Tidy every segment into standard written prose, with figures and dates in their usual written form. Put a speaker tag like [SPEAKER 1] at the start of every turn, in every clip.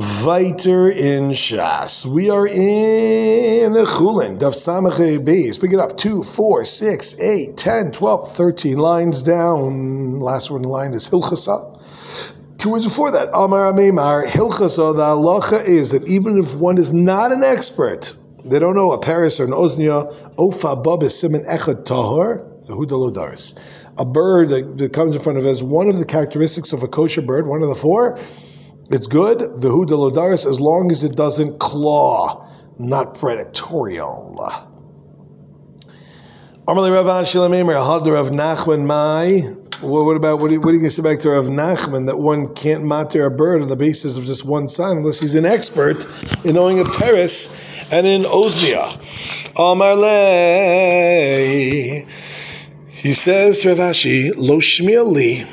[SPEAKER 1] Weiter in Shas. We are in Chulin, Daf Samach Beis. Pick it up. 2, 4, 6, 8, 10, 12, 13 lines down. Last one in the line is Hilchasa. 2 words before that, Amar Amemar, Hilchasa, the halacha is that even if one is not an expert, they don't know a Paris or an Oznia, Ofa Bab is Siman Echad Tahor, the Hudalodaris. A bird that comes in front of us, one of the characteristics of a kosher bird, one of the 4, it's good, Vihu Delodaris, as long as it doesn't claw, not predatorial. Amarli Rav Ashilamemer, Hadar Rav Nachman Mai. What are you going to say back to Rav Nachman that one can't matter a bird on the basis of just one sign unless he's an expert in knowing a Paris and in Oznia? Amarle. He says, Rav Ashi, Lo Shmieli.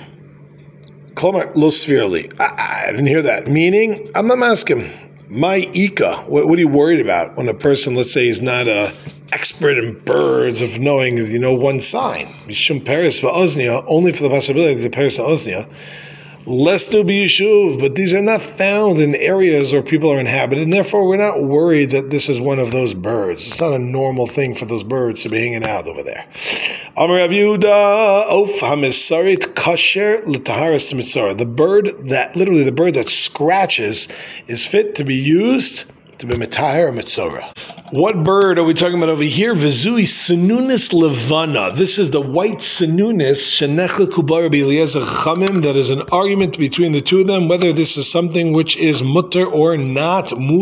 [SPEAKER 1] I didn't hear that. Meaning, I'm not asking. My Ika, what are you worried about when a person, let's say, is not an expert in birds of knowing, one sign? Mishum Paris va'oznia, only for the possibility of the Paris va'oznia. Lest to be yishuv, but these are not found in areas where people are inhabited, and therefore we're not worried that this is one of those birds. It's not a normal thing for those birds to be hanging out over there. Amar Rav Yehuda, Of hamisarit kasher l'taharas mitzara. The bird that scratches is fit to be used to be mitahar mitzora. What bird are we talking about over here? Vizui Sinunis Levana. This is the white Sinunis, Shenechel Kubar B'Eliezer Chamim. That is an argument between the two of them, whether this is something which is mutter or not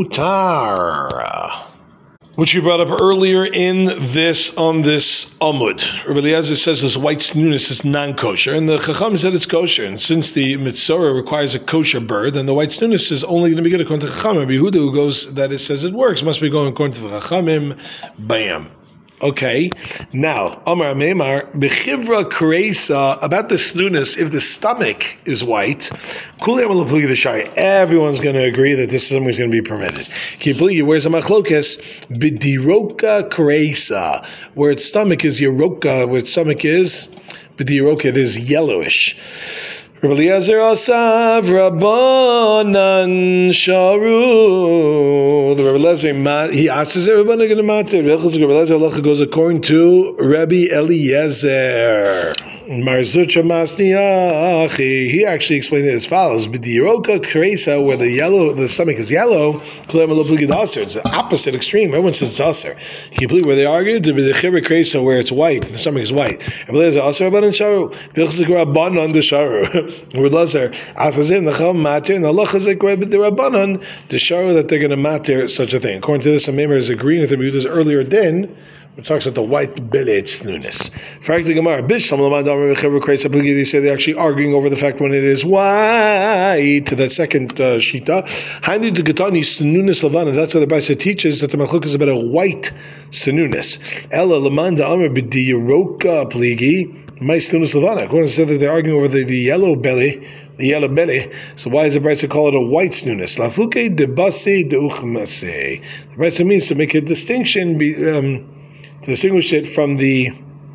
[SPEAKER 1] mutar. Which we brought up earlier on this Amud. Rabbi Eliezer says this white Sinunis is non-kosher, and the Chacham said it's kosher. And since the Mitzorah requires a kosher bird, then the white Sinunis is only going to be good according to the Chacham. Rabbi Yehuda, who goes that it says it works, must be going according to the Chachamim. Bam. Okay, now, Amar Meimar, Bechivra Kreisa, about the Sinunis, if the stomach is white, everyone's going to agree that this is something that's going to be permitted. Where's a machlokes? Bidiroka Kreisa, where its stomach is Yeroka, where its stomach is Bidiroka, it is yellowish. Rabbi Eliezer Asav Rabbanan Sharu. The Rabbi Eliezer, he asks, is everybody going to matter? Rabbi Eliezer goes according to Rabbi Eliezer. Marzucha Masniachi. He actually explained it as follows: B'diroka Kresa, where the stomach is yellow, it's the opposite extreme. Everyone says it's aser. Where they argued, B'dichivra Kresa, where it's white, the stomach is white. Rabbi Eliezer aser Rabbanan Sharu. V'chzik Rabbanan the Sharu. Rabbi Eliezer asazim the Chum matter, and Allah chazik the Rabbanan the Sharu that they're going to matter such a thing. According to this, a member is agreeing with the Yehuda's earlier din, which talks about the white belly snooness. Frankly, Gemara, they say they're actually arguing over the fact when it is white. To that second shita, that's what the Brisa teaches, that the machlok is about a white snooness. Ella lamanda amar b'diroka pligi, my snooness levana. According to that, they're arguing over the yellow belly. The yellow belly. So why does the Brisa call it a white snooness? Lafuke debase deuchmase. The Brisa means to make a distinction. To distinguish it from the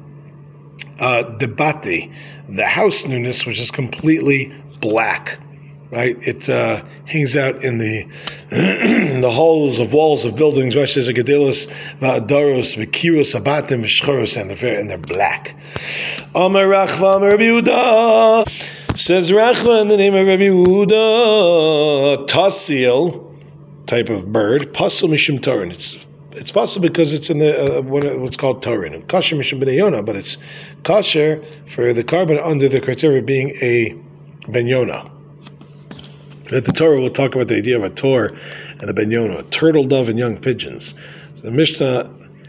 [SPEAKER 1] debate, the house newness, which is completely black, right? It hangs out in the in the holes of walls of buildings. Rashi says "Gedelos va'adaros v'kiros abatim v'shchoros," and they're black. Amar Rachva Amar Rabbi Yehuda, says Rachva in the name of Rabbi Yehuda, Tasil type of bird, Pasul mishum Torin. It's possible because it's in the what's called Torin. Kasher mishum b'nei Yonah, but it's kasher for the carbon under the criteria of being a ben Yonah. At the Torah, we'll talk about the idea of a tor and a ben Yonah, a turtle dove and young pigeons. So the Mishnah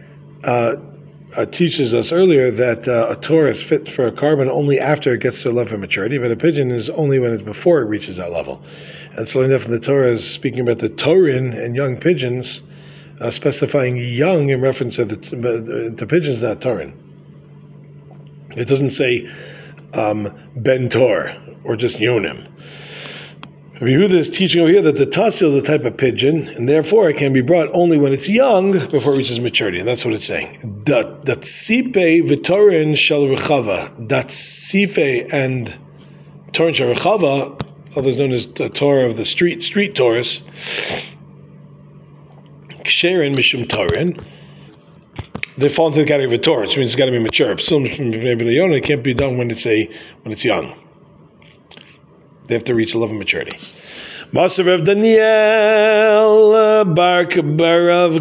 [SPEAKER 1] teaches us earlier that a tor is fit for a carbon only after it gets to a level of maturity, but a pigeon is only when it's before it reaches that level. And so enough, the Torah is speaking about the Torin and young pigeons. Specifying young in reference to pigeons, not Torin. It doesn't say Ben Tor or just Yonim. Rabbi Yehuda is teaching over here that the tasil is a type of pigeon, and therefore it can be brought only when it's young before it reaches maturity, and that's what it's saying. Dat sipe v'torin shel rechava. Dat sipe and torin shel rechava otherwise known as the Torah of the street Taurus. Ksherin mishum Torin. They fall into the category of a Torah, which means it's got to be mature. Psulim from it can't be done when it's young. They have to reach a level of maturity. Maser of Daniel bar of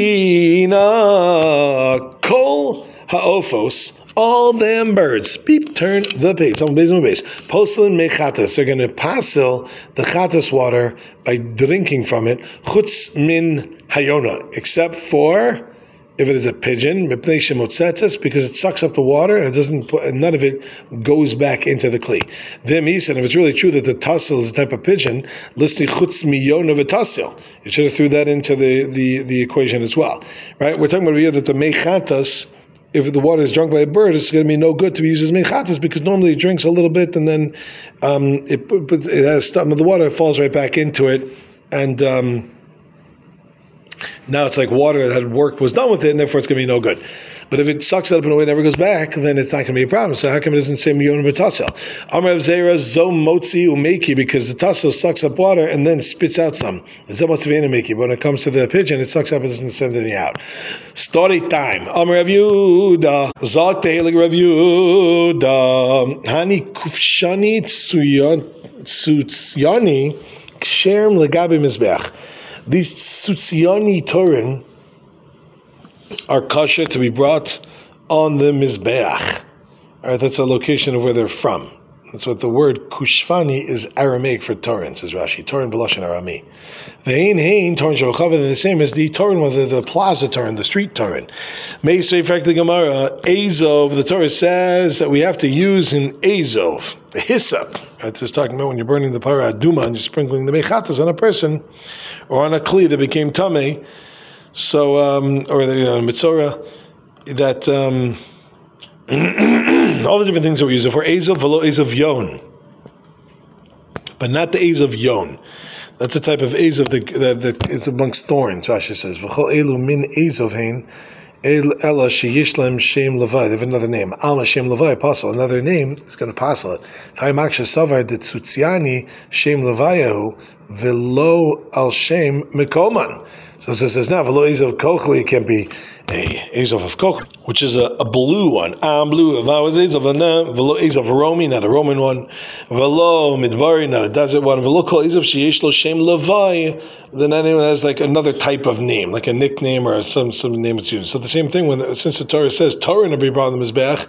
[SPEAKER 1] Katina Kol Haofos. All damn birds. Beep, turn the page. Poslin mechatas. They're going to pasel the chatas water by drinking from it. Chutz min hayona. Except for if it is a pigeon, because it sucks up the water and it doesn't. None of it goes back into the kli. V'mis, and if it's really true that the tassel is a type of pigeon, listi chutz miyona v'tassel. You should have threw that into the equation as well, right? We're talking about here that the mechatas, if the water is drunk by a bird, it's going to be no good to be used as mechatas because normally it drinks a little bit and then it has stuff. The water falls right back into it, and now it's like water that had worked was done with it, and therefore it's going to be no good. But if it sucks it up in a way it never goes back, then it's not going to be a problem. So how come it doesn't say miyon v'tassel? Amar Zera zo motzi umeki, because the tassel sucks up water and then spits out some. Zo motzi umeki. But when it comes to the pigeon, it sucks up and doesn't send any out. Story time. Amar Rav Yehuda zok tehelig Rav Yehuda hani kufshani tsutyani ksherm legabi mizbeach. These Tzutziyani Torin are kosher to be brought on the Mizbeach. All right, that's a location of where they're from. That's what the word Kushfani is Aramaic for Torin, says Rashi. Torin B'lashon Arami. Ve'ein hein Torin Shavochav, and the same as the Torin, whether the plaza Torin, the street Torin. Meisei fact the Gemara, Azov, the Torah says that we have to use in Azov, the hyssop. It's just talking about when you're burning the para aduma and you're sprinkling the mechatas on a person or on a kli that became tamei. So, or the mitzora, that all the different things that we use. For Azov, velo Azov yon, but not the Azov yon. That's the type of Azov that is amongst thorns. Rashi says, "V'chol elu min Azov hein ela sheyishlem shem levai." They have another name. Alma shem levai apostle. Another name is going to apostle it. Chaymaksha savar de tzutziani shem levayahu velo al shem mikoman. So it says now velo Azov kochli. It can't be a Azov of kochli, which is a blue one. Blue. If I was Azov velo Azov Romi, not a Roman one. Velo midvari, not a desert one. Velo kol Azov sheyishlo shem levai. Then anyone has like another type of name, like a nickname or some name it's used. So the same thing since the Torah says Torah to be brought in the Mizbeach,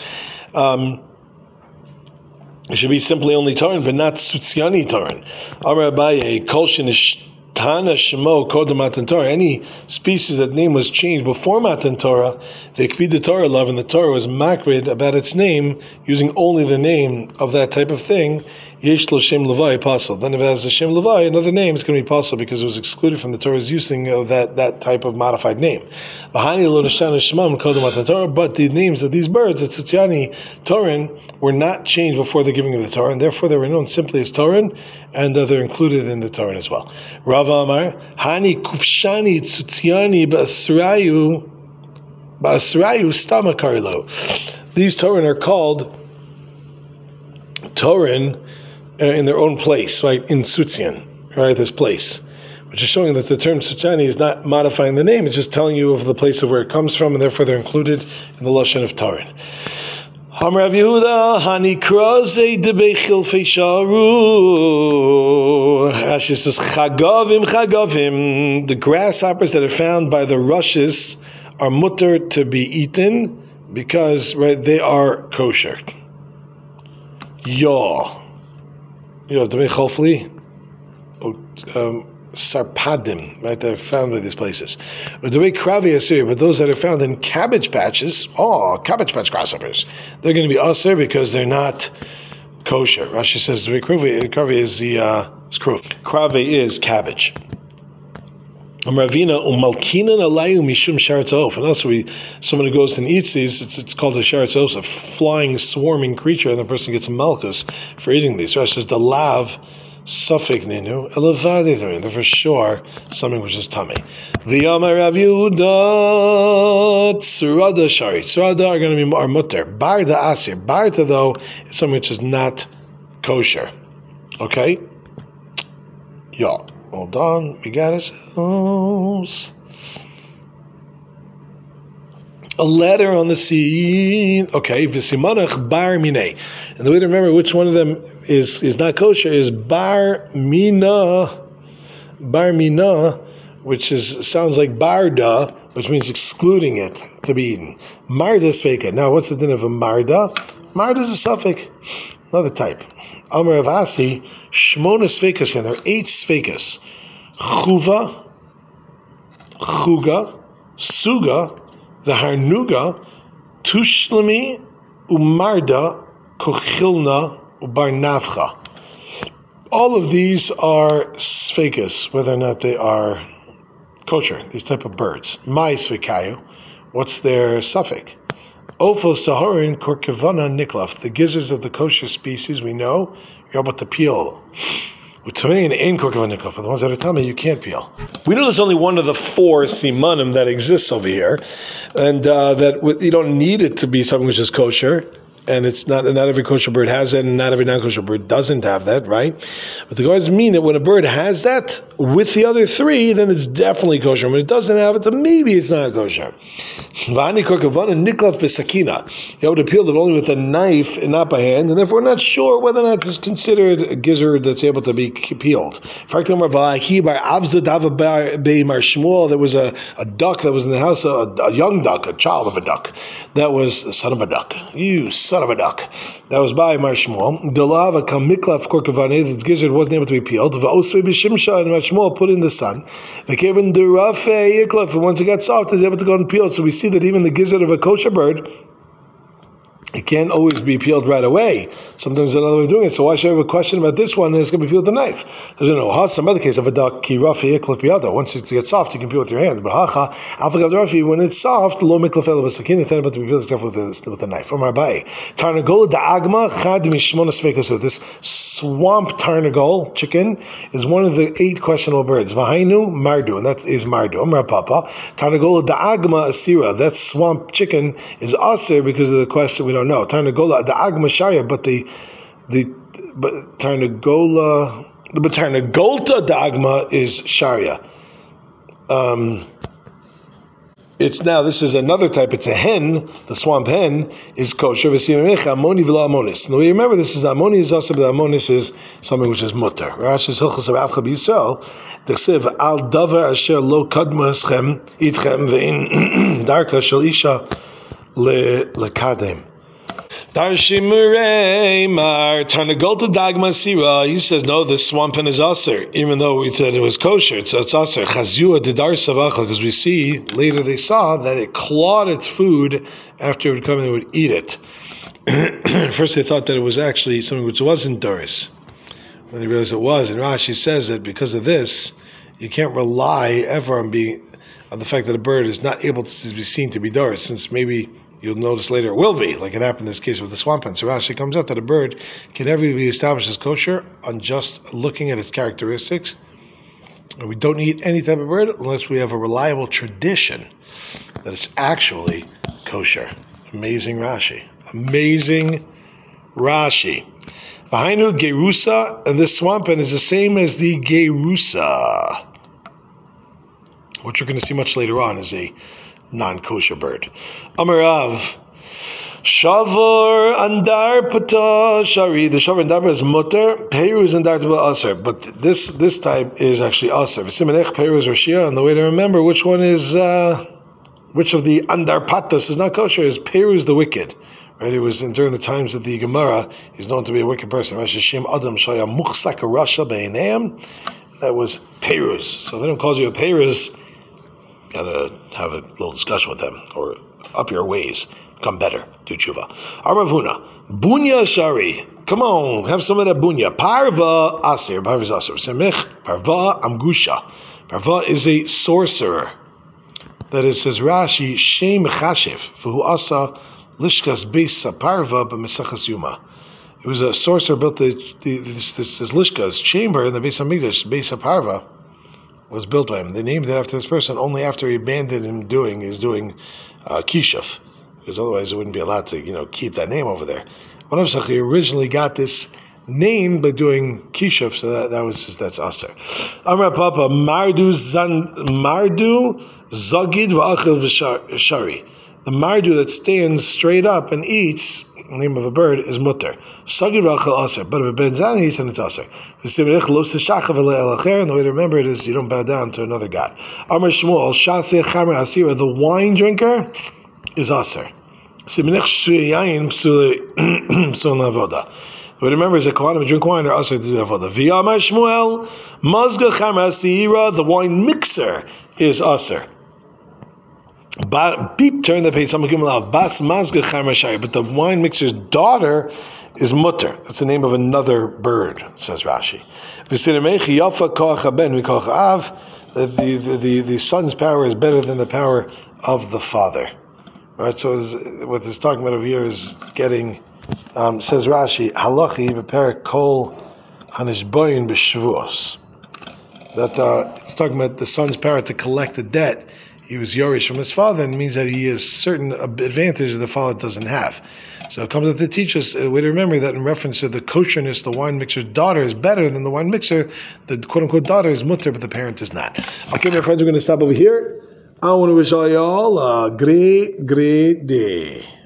[SPEAKER 1] it should be simply only Torah, but not Tzutziyani Torah. Amar Abaye kol shenish Tana Shemo Kodem Matan Torah. Any species that name was changed before Matan Torah, the Ekpid Torah love, and the Torah was makrid about its name, using only the name of that type of thing. Yesh lo Shem Levai Apostle. Then if it has a Shem Levai, another name is going to be apostle because it was excluded from the Torah's using of that type of modified name. Bahani lo Nishana Shemam Kodem Matan Torah. But the names of these birds, the Tzutziyani Torin, were not changed before the giving of the Torah, and therefore they were known simply as Torin, and they're included in the Torah as well. Rav Amar, Hani Kufshani Tzutziyani Ba'asrayu Stamakarilo. These Torin are called Torin in their own place, right, in Tzutzian, right, this place, which is showing that the term Tzutziyani is not modifying the name, it's just telling you of the place of where it comes from, and therefore they're included in the Lashon of Torin. Ham Rav Yehuda Hani Kroze de Bechil Feisharu. Rashi says Chagavim. The grasshoppers that are found by the rushes are mutter to be eaten because they are kosher. De Bechil Fli. Sarpadim, right? They're found by these places. But the way Kravi Asir, but those that are found in cabbage patches, cabbage patch grasshoppers, they're going to be Asir because they're not kosher. Rashi says the way Kravi is Kravi is cabbage. Ravina umalkinan alayu mishum sharatzof. And also, someone who goes and eats these, it's called a sharatzof, a flying, swarming creature, and the person gets malchus for eating these. Rashi says the lav. Suffik ninu elevadi, they're for sure something which is tummy. V'yamar Rav Yehuda tzurada shari. Tzurada are going to be more mutter. Barda asir. Barda though is something which is not kosher. Okay. Yeah. Hold on. We got ourselves a letter on the scene. Okay. V'simanach bar minei. And the way to remember which one of them is not kosher is bar mina. Bar mina, which sounds like barda, which means excluding it to be eaten. Marda sveka. Now, what's the din of a marda? Marda is a suffix, another type. Amar Avasi, shmona svekas, and there are 8 svekas. Chuva, chuga, suga, the harnuga, tushlami, umarda, kochilna, ubarnavcha. All of these are sfekas, whether or not they are kosher, these type of birds. My svekayu, what's their suffix? Ophos saharin korkevana niklaf. The gizzards of the kosher species, we know, you're able to peel. But the ones that are tummy, you can't peel. We know there's only one of the 4 simanim that exists over here, and that you don't need it to be something which is kosher. And it's not every kosher bird has that, and not every non-kosher bird doesn't have that, right? But the guards mean that when a bird has that with the other 3, then it's definitely kosher. When it doesn't have it, then maybe it's not kosher. You able to peel it only with a knife and not by hand, and therefore we're not sure whether or not it's considered a gizzard that's able to be peeled. There was a duck that was in the house, a young duck, a child of a duck, that was the son of a duck. You son of a duck. That was by Mar Shmuel. Delava kamiklaf korkavane, its gizzard wasn't able to be peeled. Va'osvei b'shimsha, and Mar Shmuel put in the sun. The kevin derafe yiklaf, and once it got soft, it was able to go and peel. So we see that even the gizzard of a kosher bird, it can't always be peeled right away. Sometimes there's another way of doing it. So why should I have a question about this one and it's going to be peeled with a knife? There's no some other case of a duck, once it gets soft, you can peel with your hand. But when it's soft, lo miklafel b'sakin, it's not about to be peeled with a knife. From Rabbi, Tarnagol da'agma chad mishmona sveka. So this swamp tarnagol chicken is one of the 8 questionable birds. Vahainu mardu, and that is mardu. Amar Papa, Tarnagol da'agma asira. That swamp chicken is aser because of the question we don't know. Tarnagola da'agma sharia, but Tarnagolta da'agma is sharia. It's now, this is another type, it's a hen, the swamp hen is kosher. Now we remember this is Ammoni is also, but Ammonis is something which is mutter. Rashi's Hilchos of Avcha B'Yisrael, D'chsev al davar asher lo kadma eschem itchem ve'in darka shel isha lekadem. Darshimurei mar Tarnagolta dagma sira. He says no, the swamp hen is aser, even though we said it was kosher. So it's aser. Chazua didar savacha, because we see later they saw that it clawed its food after it would come and it would eat it. First they thought that it was actually something which wasn't doris. Then they realized it was. And Rashi says that because of this, you can't rely ever on the fact that a bird is not able to be seen to be doris, since maybe you'll notice later it will be, like it happened in this case with the swamp hen. So Rashi comes out that a bird can never be established as kosher on just looking at its characteristics. And we don't eat any type of bird unless we have a reliable tradition that it's actually kosher. Amazing Rashi. Amazing Rashi. Behind Gerusa, and this swamp hen is the same as the Gerusa, which we're going to see much later on as a non-kosher bird. Amarav Shavor andar pata shari. The shavor andar is mutter. Peru is andar to aser, but this type is actually aser. V'simenech peru is rashia, and the way to remember which one is which of the andar patas is not kosher is Peru is the wicked. Right? It was during the times of the Gemara. He's known to be a wicked person. That was Peruz. So if anyone calls you a Peruz, gotta have a little discussion with them, or up your ways, become better, do tshuva. Aravuna, bunya shari. Come on, have some of that bunya. Parva asir. Parva is asir. Semich parva amgusha. Parva is a sorcerer. That is, says Rashi, shem chashiv v'hu asa lishkas beis parva b'mesachas yuma. It was a sorcerer built this lishkas chamber in the Beis Hamikdash. Beis Parva was built by him. They named it after this person only after he abandoned him doing kishuf, because otherwise it wouldn't be allowed to keep that name over there. He originally got this named by doing kishuf, so that's aser. Amar Papa mardu zagid v'achil v'shari. The mardu that stands straight up and eats, the name of a bird, is mutter. Zagid v'achil aser, but if a ben zan eats, and it's aser. And the way to remember it is you don't bow down to another god. Amar Shmuel shaseh chamer asira, the wine drinker is aser. But remember, is a kohanim drink wine or also to do avoda. V'yamar Shmuel mazga chamer asira, the wine mixer is aser. Beep, turn the page. Bas mazga chamer shari, but the wine mixer's daughter is mutter. That's the name of another bird, says Rashi. The son's power is better than the power of the father. Right, so what it's talking about over here is getting, says Rashi, halachi v'perek kol hanishboyin b'shvuos. That it's talking about the son's power to collect the debt. He was Yorish from his father, and it means that he has certain advantage that the father doesn't have. So it comes up to teach us a way to remember that in reference to the kosherness, the wine mixer's daughter is better than the wine mixer. The quote-unquote daughter is mutter, but the parent is not. Okay, my friends, we're going to stop over here. I want to wish all y'all a great day.